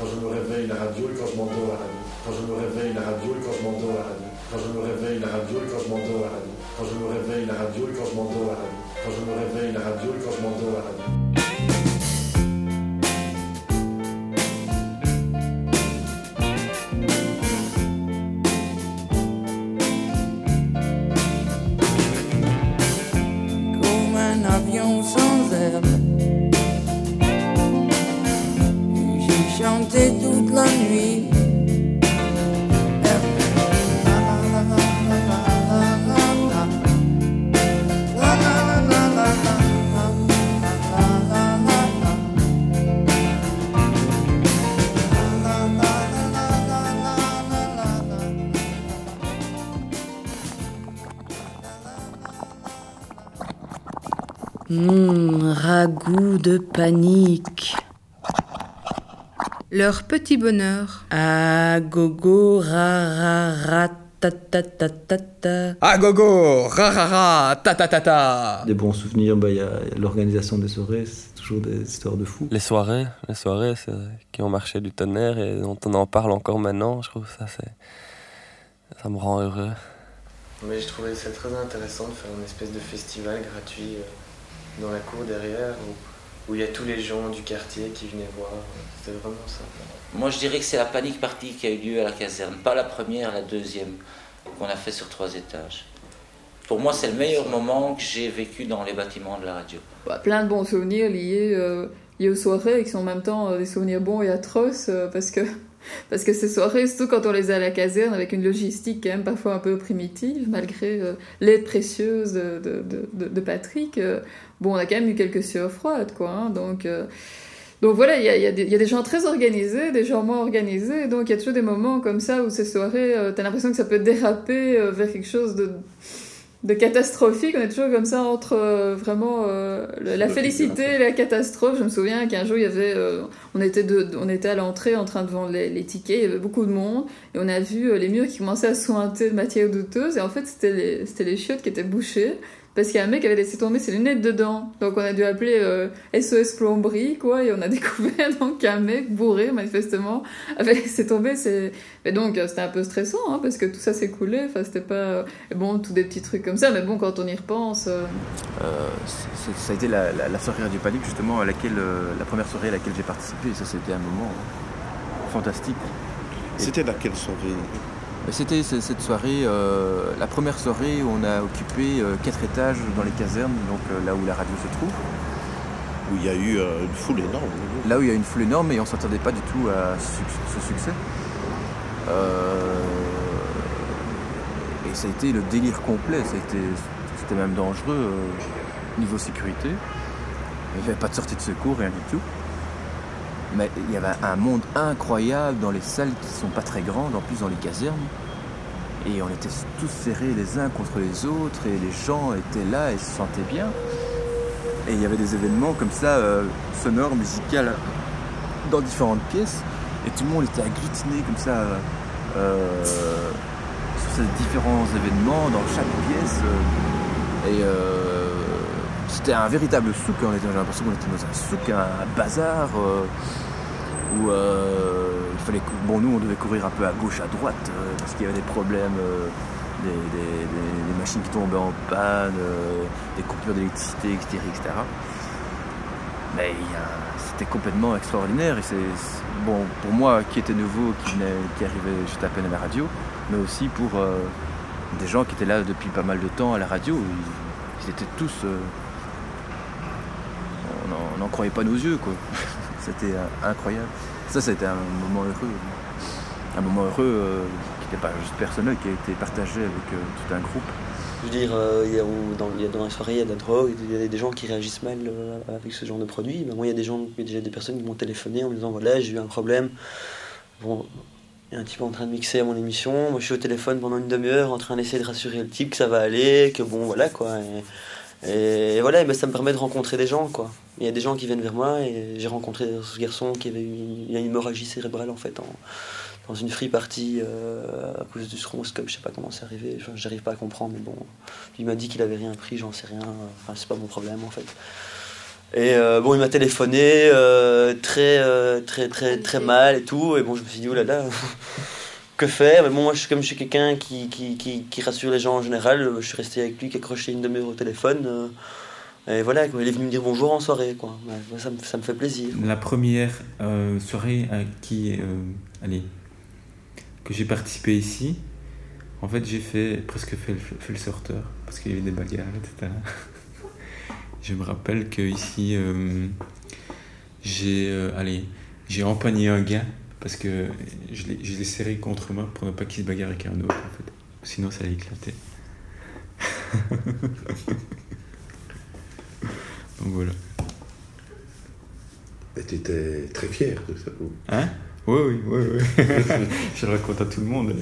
Quand je me réveille, la radio, et quand je m'endors, la radio. Quand je me réveille, la radio, et quand je m'endors, la radio. Quand je me réveille, la radio, et quand je m'endors, la radio. Quand je me réveille, la radio, et quand je m'endors, la radio. Quand je me réveille, la radio, et quand je m'endors, la radio. Toute la nuit. Ragoût de panique. Leur petit bonheur. Ah gogo ra ra ra ta ta ta ta ta. Ah gogo ra ra ra ta ta ta ta. Des bons souvenirs, il y a l'organisation des soirées, c'est toujours des histoires de fous. Les soirées c'est, qui ont marché du tonnerre et dont on en parle encore maintenant, je trouve ça me rend heureux. Mais je trouvais ça très intéressant de faire une espèce de festival gratuit dans la cour derrière où il y a tous les gens du quartier qui venaient voir. C'était vraiment sympa. Moi, je dirais que c'est la panique party qui a eu lieu à la caserne. Pas la première, la deuxième, qu'on a fait sur 3 étages. Pour moi, c'est le meilleur moment que j'ai vécu dans les bâtiments de la radio. Plein de bons souvenirs liés aux soirées, qui sont en même temps des souvenirs bons et atroces, parce que ces soirées, surtout quand on les a à la caserne, avec une logistique quand même parfois un peu primitive, malgré l'aide précieuse de Patrick, on a quand même eu quelques sueurs froides, quoi. Hein, donc voilà, il y a des gens très organisés, des gens moins organisés, donc il y a toujours des moments comme ça où ces soirées, t'as l'impression que ça peut déraper vers quelque chose de catastrophique. On est toujours comme ça entre vraiment la félicité et la catastrophe. Je me souviens qu'un jour il y avait on était à l'entrée en train de vendre les tickets, il y avait beaucoup de monde et on a vu les murs qui commençaient à suinter de matière douteuse et en fait c'était les chiottes qui étaient bouchées parce qu'il y a un mec qui avait laissé tomber ses lunettes dedans. Donc on a dû appeler SOS plomberie, quoi, et on a découvert donc qu'un mec bourré, manifestement, avait laissé tomber ses... Mais donc c'était un peu stressant, hein, parce que tout ça s'est coulé, enfin c'était pas... tous des petits trucs comme ça, mais bon, quand on y repense... Ça a été la soirée Radio Panique, justement, la première soirée à laquelle j'ai participé, et ça c'était un moment fantastique. C'était laquelle soirée ? C'était cette soirée, la première soirée où on a occupé 4 étages dans les casernes, donc là où la radio se trouve. Où il y a eu une foule énorme. Là où il y a une foule énorme et on ne s'attendait pas du tout à ce succès. Et ça a été le délire complet, c'était même dangereux niveau sécurité. Il n'y avait pas de sortie de secours, rien du tout. Mais il y avait un monde incroyable dans les salles qui sont pas très grandes, en plus dans les casernes. Et on était tous serrés les uns contre les autres, et les gens étaient là et se sentaient bien. Et il y avait des événements comme ça, sonores, musicaux, dans différentes pièces. Et tout le monde était agglutiné comme ça, sur ces différents événements, dans chaque pièce. C'était un véritable souk, j'ai l'impression qu'on était dans un souk, un bazar, où il fallait... nous on devait courir un peu à gauche, à droite, parce qu'il y avait des problèmes, des machines qui tombaient en panne, des coupures d'électricité, etc. Mais c'était complètement extraordinaire, et pour moi qui était nouveau, qui arrivait juste à peine à la radio, mais aussi pour des gens qui étaient là depuis pas mal de temps à la radio, ils étaient tous... on n'en croyait pas nos yeux, quoi. C'était incroyable. Ça a été un moment heureux. Un moment heureux qui n'était pas juste personnel, qui a été partagé avec tout un groupe. Je veux dire, dans les soirées, il y a de la drogue, il y a des gens qui réagissent mal avec ce genre de produit. Ben, moi, il y a déjà des personnes qui m'ont téléphoné en me disant voilà, j'ai eu un problème. Bon, il y a un type en train de mixer à mon émission. Moi, je suis au téléphone pendant une demi-heure en train d'essayer de rassurer le type que ça va aller, que bon, voilà quoi. Et voilà, ben, ça me permet de rencontrer des gens, quoi. Il y a des gens qui viennent vers moi et j'ai rencontré ce garçon qui avait eu une hémorragie cérébrale en fait dans une free party à cause du stronscope, je sais pas comment c'est arrivé, j'arrive pas à comprendre, mais bon, lui m'a dit qu'il avait rien pris, j'en sais rien, c'est pas mon problème en fait. Et bon, il m'a téléphoné très mal et tout. Et bon, je me suis dit, oulala, que faire? Mais bon, moi, comme je suis quelqu'un qui rassure les gens en général, je suis resté avec lui, qui a accroché une demi-heure au téléphone. Et voilà, il est venu me dire bonjour en soirée, quoi. Ouais, ça me fait plaisir. La première soirée à que j'ai participé ici, en fait, j'ai presque fait le sorteur, parce qu'il y avait des bagarres, etc. Je me rappelle qu'ici, j'ai empoigné un gars, parce que je l'ai serré contre moi pour ne pas qu'il se bagarre avec un autre, en fait. Sinon, ça allait éclater. Donc voilà. Et tu étais très fier de ça. Hein? Oui. Je le raconte à tout le monde.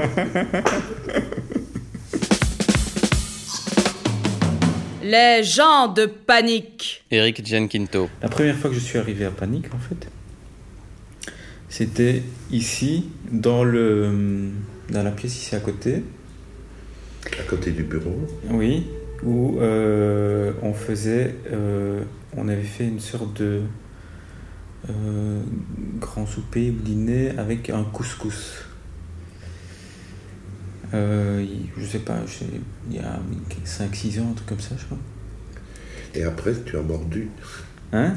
Les gens de Panique. Eric Gianquinto. La première fois que je suis arrivé à Panique, en fait, c'était ici, dans la pièce ici à côté. À côté du bureau. Oui, où on avait fait une sorte de grand souper ou dîner avec un couscous. Je sais pas, il y a 5-6 ans, un truc comme ça, je crois. Et après, tu as mordu. Hein?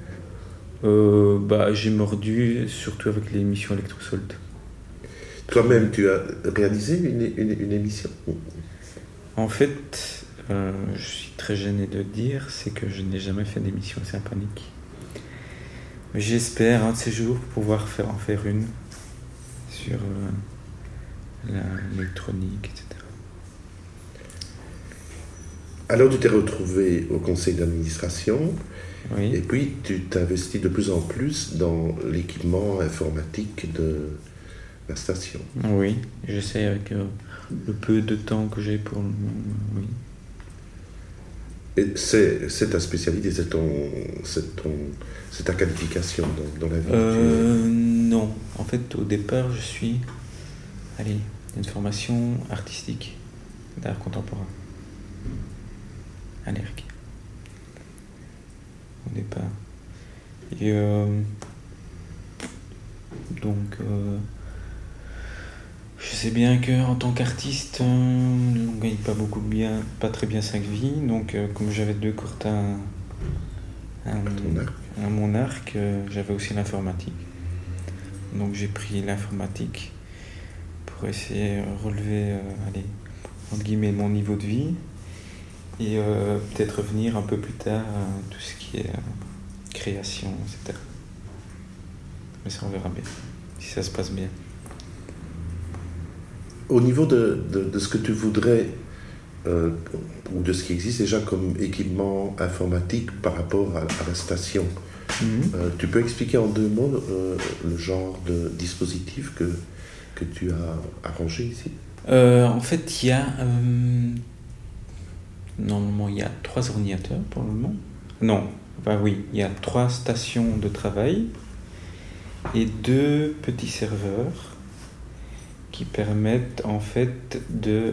J'ai mordu surtout avec l'émission Electrosolt. Toi-même, tu as réalisé une émission? En fait, je suis très gêné de dire, c'est que je n'ai jamais fait d'émission à Panique. J'espère un de ces jours pouvoir en faire une sur l'électronique, etc. Alors tu t'es retrouvé au conseil d'administration, oui. Et puis tu t'investis de plus en plus dans l'équipement informatique de la station. Oui, j'essaie avec le peu de temps que j'ai pour le moment, oui. Et c'est ta spécialité, c'est ta qualification dans la vie? Non, en fait au départ je suis une formation artistique d'art contemporain à l'ERC au départ. Et donc je sais bien qu'en tant qu'artiste on ne gagne pas très bien sa vie, donc comme j'avais 2 cordes à mon arc, j'avais aussi l'informatique, donc j'ai pris l'informatique pour essayer de relever entre guillemets mon niveau de vie et peut-être revenir un peu plus tard à tout ce qui est création, etc. Mais ça on verra bien, si ça se passe bien. Au niveau de ce que tu voudrais, ou de ce qui existe déjà comme équipement informatique par rapport à la station, tu peux expliquer en 2 mots le genre de dispositif que tu as arrangé ici? En fait, il y a normalement il y a 3 ordinateurs pour le moment. Il y a 3 stations de travail et 2 petits serveurs qui permettent en fait de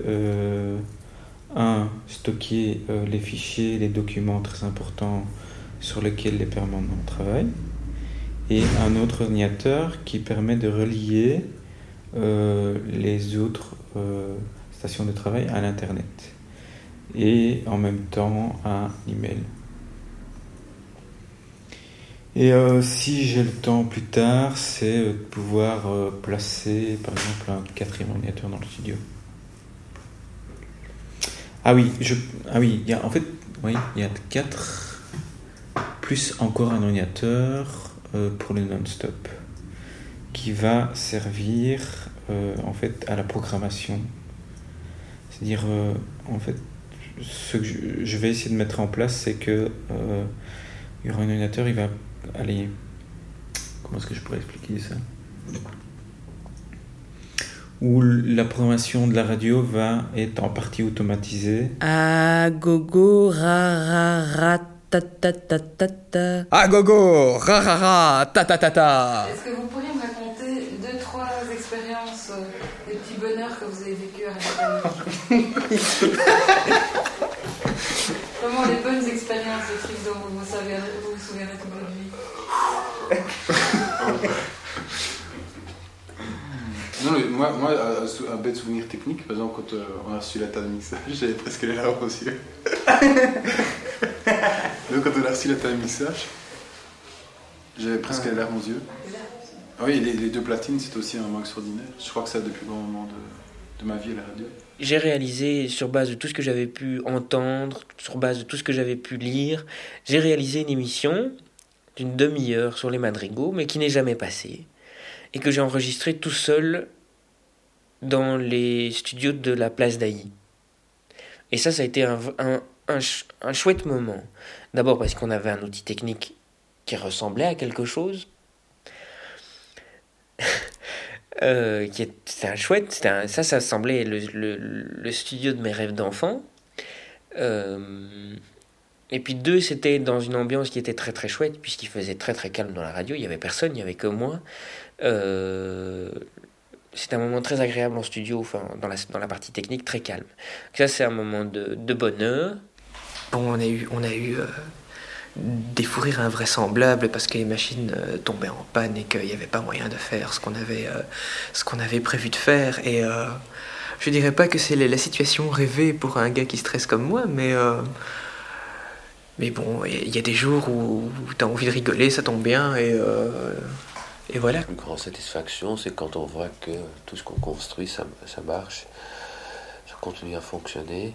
stocker les fichiers, les documents très importants sur lesquels les permanents travaillent, et un autre ordinateur qui permet de relier les autres stations de travail à l'internet et en même temps à l'email. Et si j'ai le temps plus tard, c'est de pouvoir placer par exemple un 4e ordinateur dans le studio. Il y a 4 plus encore un ordinateur pour le non-stop qui va servir en fait à la programmation. C'est-à-dire en fait ce que je vais essayer de mettre en place, c'est que il y aura un ordinateur, il va aller. Comment est-ce que je pourrais expliquer ça? Où la programmation de la radio va être en partie automatisée. Ah gogo ra ra ra ta ta ta ta ta. Ah gogo ra ra ra ta ta ta ta. Est-ce que vous pourriez me raconter 2-3 expériences, des petits bonheurs que vous avez vécu à la Vraiment les bonnes expériences, des trucs dont vous vous souviendrez toute votre vie. Non, mais moi un bête souvenir technique, par exemple, quand on a reçu la table de mixage, j'avais presque les larmes aux yeux. Donc, quand on a reçu la table de mixage, j'avais presque les larmes aux yeux. Ah oui, les 2 platines, c'est aussi un moment extraordinaire. Je crois que c'est un des plus grands moments de ma vie à la radio. J'ai réalisé, sur base de tout ce que j'avais pu entendre, sur base de tout ce que j'avais pu lire, j'ai réalisé une émission d'une demi-heure sur les madrigaux, mais qui n'est jamais passée, et que j'ai enregistrée tout seul dans les studios de la Place d'Ailly. Et ça a été un chouette moment. D'abord parce qu'on avait un outil technique qui ressemblait à quelque chose, c'était un chouette, ça semblait le studio de mes rêves d'enfant. Et puis 2, c'était dans une ambiance qui était très très chouette, puisqu'il faisait très très calme dans la radio, il n'y avait personne, il n'y avait que moi. C'était un moment très agréable en studio, enfin dans la partie technique, très calme. Donc ça, c'est un moment de bonheur. Bon, on a eu des fous rires invraisemblables parce que les machines tombaient en panne et qu'il n'y avait pas moyen de faire ce qu'on avait prévu de faire. Et je dirais pas que c'est la situation rêvée pour un gars qui stresse comme moi, mais bon, il y a des jours où tu as envie de rigoler, ça tombe bien, et voilà. La plus grande satisfaction, c'est quand on voit que tout ce qu'on construit, ça marche, ça continue à fonctionner.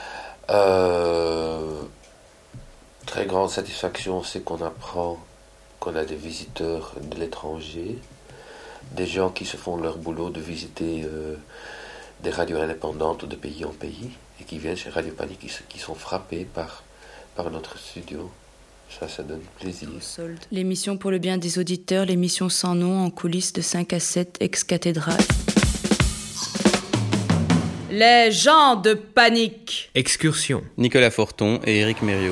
Très grande satisfaction, c'est qu'on apprend qu'on a des visiteurs de l'étranger, des gens qui se font leur boulot de visiter des radios indépendantes de pays en pays et qui viennent chez Radio Panique, qui sont frappés par notre studio. Ça donne plaisir. L'émission pour le bien des auditeurs, l'émission sans nom en coulisses de 5 à 7 ex-cathédrale. Les gens de Panique. Excursion. Nicolas Forton et Éric Mériot.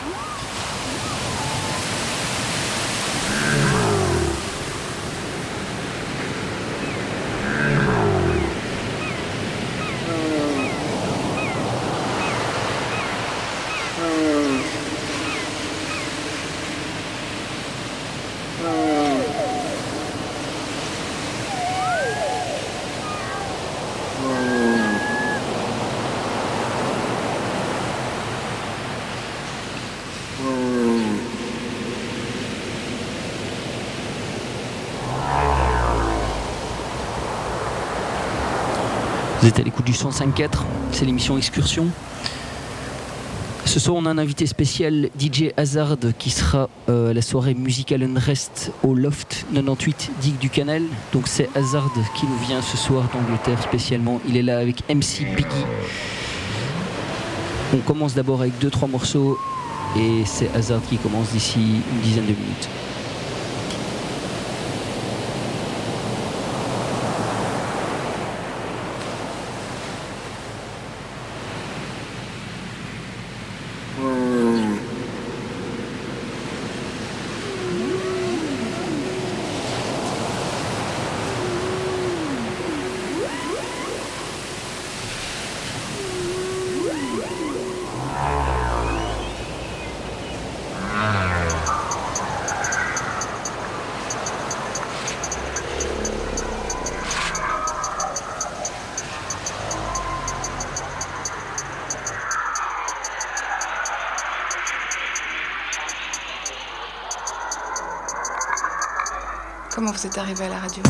Vous êtes à l'écoute du 105.4, c'est l'émission Excursion. Ce soir, on a un invité spécial, DJ Hazard, qui sera à la soirée Musical Unrest au Loft 98 Digue du Canal. Donc c'est Hazard qui nous vient ce soir d'Angleterre spécialement. Il est là avec MC Biggie. On commence d'abord avec 2-3 morceaux et c'est Hazard qui commence d'ici une dizaine de minutes. Comment vous êtes arrivé à la radio?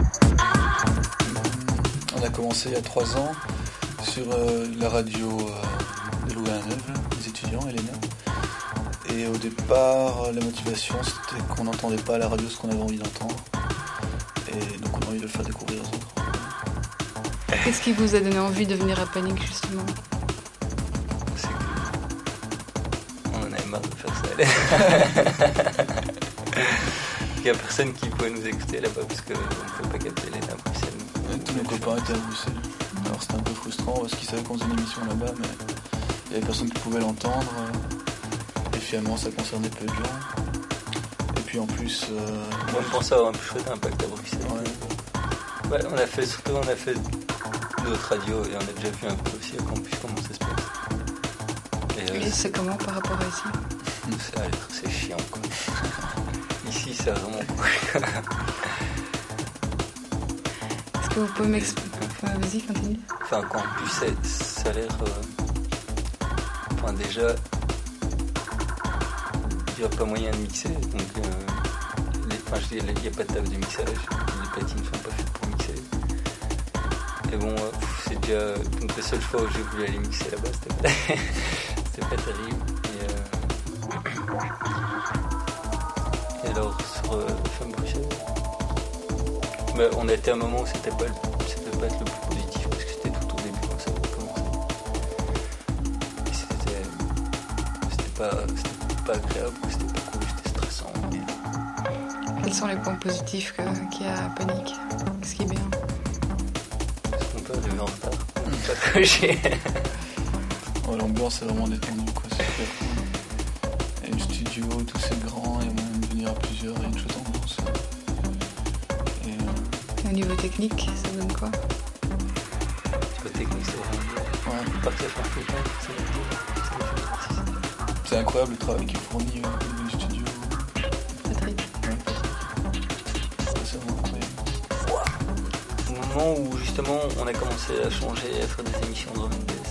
On a commencé il y a 3 ans sur la radio de Louvain-la-Neuve, les étudiants, Elena. Et au départ, la motivation, c'était qu'on n'entendait pas à la radio ce qu'on avait envie d'entendre. Et donc on a envie de le faire découvrir aux autres. Qu'est-ce qui vous a donné envie de venir à Panique, justement? C'est que on en avait marre de faire ça. Il n'y a personne qui pouvait nous écouter là-bas parce qu'on ne pouvait pas capter les à Bruxelles. Tous nos copains étaient à Bruxelles. Alors c'était un peu frustrant parce qu'ils savaient qu'on faisait une émission là-bas, mais il n'y avait personne qui pouvait l'entendre. Et finalement, ça concernait peu de gens. Et puis en plus. Moi, je pensais avoir un plus chouette impact à Bruxelles. Ouais, on a fait d'autres radios et on a déjà vu un peu aussi à Campus comment ça se passe. Et c'est comment par rapport à ici? C'est chiant, quoi. Ici, c'est vraiment cool. Est-ce que vous pouvez m'expliquer? Vas-y, continue. Enfin, quand plus ça a l'air... Enfin, déjà, il n'y a pas moyen de mixer, donc... il n'y a pas de table de mixage, les platines ne sont pas faites pour mixer. Et bon, c'est déjà... Donc la seule fois où j'ai voulu aller mixer là-bas, c'était pas terrible. Et alors, sur Femme Bruxelles, on a été à un moment où ça devait pas être le plus positif, parce que c'était tout au début quand ça avait commencé. Et c'était pas agréable, c'était pas cool, c'était stressant. Quels sont les points positifs qu'il y a à Panique? Qu'est-ce qui est bien? Est-ce qu'on peut arriver en retard? Pas tricher. L'ambiance est vraiment détendue, quoi. C'est super cool. Il y a une studio, tout c'est grand, il y a moyen de venir à plusieurs, il y a une chouette ambiance. Et au niveau technique, ça donne quoi? Au niveau technique, c'est vraiment bien. Partir faire tout le temps, c'est incroyable le travail qui est fourni au niveau du studio. C'est vraiment incroyable. Au moment où justement on a commencé à changer, à faire des émissions de drum and bass,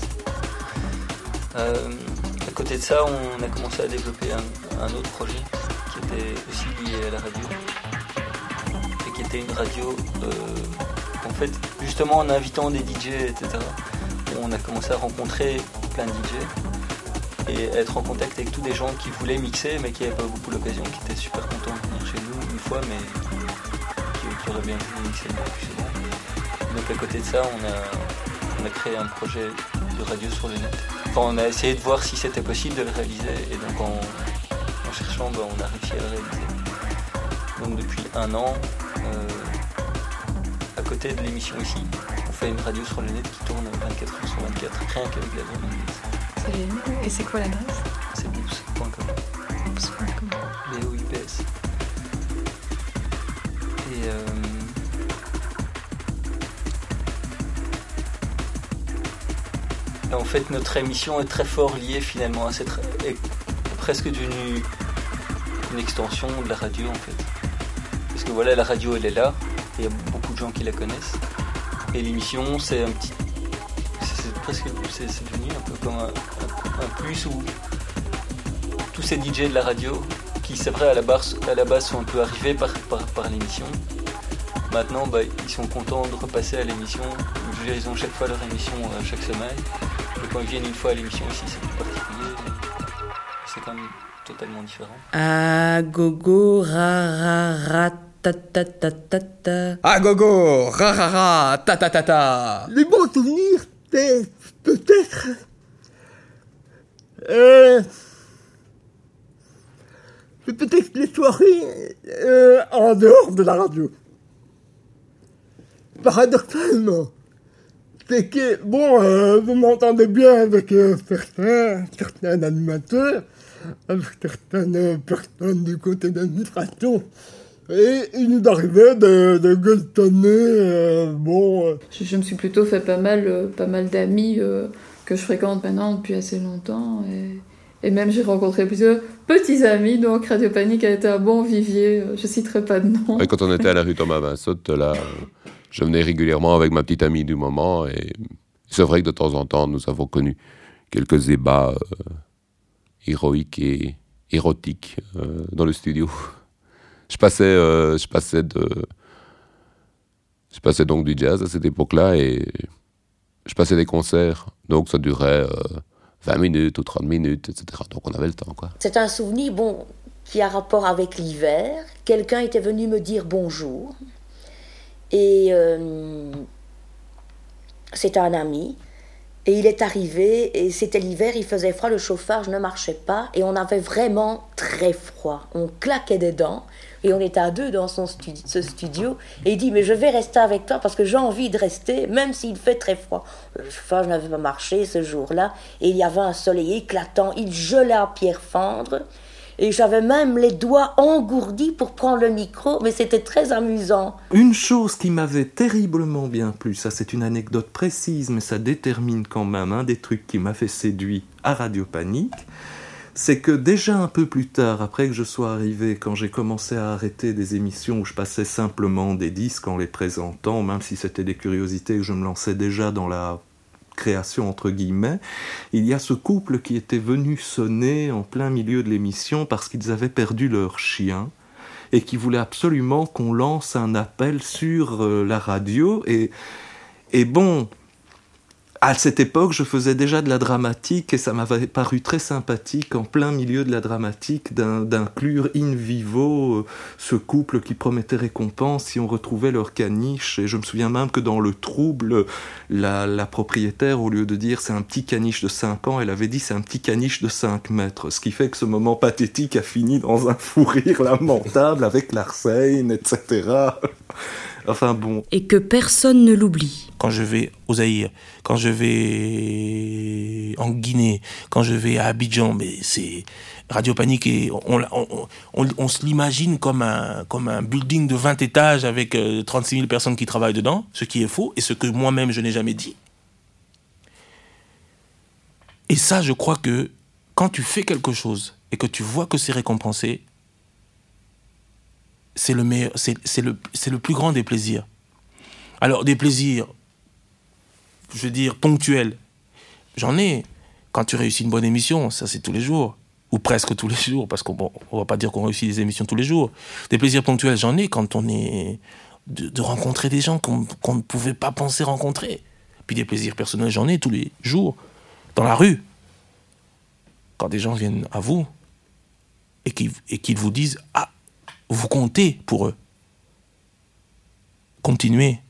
à côté de ça, on a commencé à développer un autre projet qui était aussi lié à la radio et qui était une radio en fait justement en invitant des DJ, etc. On a commencé à rencontrer plein de DJ et à être en contact avec tous des gens qui voulaient mixer mais qui n'avaient pas beaucoup l'occasion, qui étaient super contents de venir chez nous une fois mais qui auraient bien voulu mixer plus souvent. Donc à côté de ça, on a créé un projet de radio sur le net. Enfin, on a essayé de voir si c'était possible de le réaliser et donc en cherchant, on a réussi à le réaliser. Donc depuis 1 an, à côté de l'émission ici, on fait une radio sur le net qui tourne 24 heures sur 24, rien qu'avec la drum and bass. C'est génial. Et c'est quoi l'adresse? C'est boops.com. Boops.com. BOUPS. Et en fait, notre émission est très fort liée finalement à cette... est presque devenue une extension de la radio en fait. Parce que voilà, la radio elle est là, il y a beaucoup de gens qui la connaissent. Et l'émission c'est un petit... C'est devenu un peu comme un plus où tous ces DJ de la radio, qui c'est vrai à la base sont un peu arrivés par l'émission, maintenant ils sont contents de repasser à l'émission. Je veux dire, ils ont chaque fois leur émission chaque semaine. Et quand ils viennent une fois à l'émission ici, c'est plus particulier. C'est quand même totalement différent. Ah gogo ra ra ra ta ta ta ta ta. Ah gogo ra ra ra ta ta ta ta. Les bons souvenirs, c'est peut-être les soirées en dehors de la radio. Paradoxalement, c'est que, vous m'entendez bien avec certains animateurs, avec certaines personnes du côté d'administration, et il nous arrivait de gueuletonner, Je me suis plutôt fait pas mal d'amis que je fréquente maintenant depuis assez longtemps, et même j'ai rencontré plusieurs petits amis, donc Radio Panique a été un bon vivier, je citerai pas de nom. Et quand on était à la rue Thomas Vinsotte, là... Je venais régulièrement avec ma petite amie du moment et c'est vrai que de temps en temps, nous avons connu quelques ébats héroïques et érotiques dans le studio. Je passais donc du jazz à cette époque-là et je passais des concerts. Donc ça durait 20 minutes ou 30 minutes, etc. Donc on avait le temps, quoi. C'est un souvenir, qui a rapport avec l'hiver. Quelqu'un était venu me dire bonjour. Et c'était un ami, et il est arrivé, et c'était l'hiver, il faisait froid, le chauffage ne marchait pas, et on avait vraiment très froid. On claquait des dents, et on était à 2 dans ce studio, et il dit, mais je vais rester avec toi, parce que j'ai envie de rester, même s'il fait très froid. Le chauffage n'avait pas marché ce jour-là, et il y avait un soleil éclatant, il gelait à pierre fendre, Et j'avais même les doigts engourdis pour prendre le micro, mais c'était très amusant. Une chose qui m'avait terriblement bien plu, ça c'est une anecdote précise, mais ça détermine quand même un des trucs qui m'a fait séduire à Radio Panique, c'est que déjà un peu plus tard, après que je sois arrivé, quand j'ai commencé à arrêter des émissions où je passais simplement des disques en les présentant, même si c'était des curiosités que je me lançais déjà dans la création entre guillemets, il y a ce couple qui était venu sonner en plein milieu de l'émission parce qu'ils avaient perdu leur chien et qui voulait absolument qu'on lance un appel sur la radio et bon, à cette époque, je faisais déjà de la dramatique et ça m'avait paru très sympathique, en plein milieu de la dramatique, d'inclure in vivo ce couple qui promettait récompense si on retrouvait leur caniche. Et je me souviens même que dans le trouble, la propriétaire, au lieu de dire c'est un petit caniche de 5 ans, elle avait dit c'est un petit caniche de 5 mètres. Ce qui fait que ce moment pathétique a fini dans un fou rire lamentable avec Larsen, etc. Enfin bon. Et que personne ne l'oublie. Quand je vais au Zaïre, quand je vais en Guinée, quand je vais à Abidjan, mais c'est Radio Panique et on se l'imagine comme un building de 20 étages avec 36 000 personnes qui travaillent dedans, ce qui est faux et ce que moi-même je n'ai jamais dit. Et ça, je crois que quand tu fais quelque chose et que tu vois que c'est récompensé, c'est le meilleur, c'est le plus grand des plaisirs. Alors, des plaisirs, je veux dire, ponctuels, j'en ai. Quand tu réussis une bonne émission, ça c'est tous les jours, ou presque tous les jours, parce qu'on va pas dire qu'on réussit des émissions tous les jours. Des plaisirs ponctuels, j'en ai quand on est de rencontrer des gens qu'on ne pouvait pas penser rencontrer. Puis des plaisirs personnels, j'en ai tous les jours, dans la rue. Quand des gens viennent à vous et qu'ils vous disent « Ah, vous comptez pour eux. Continuez.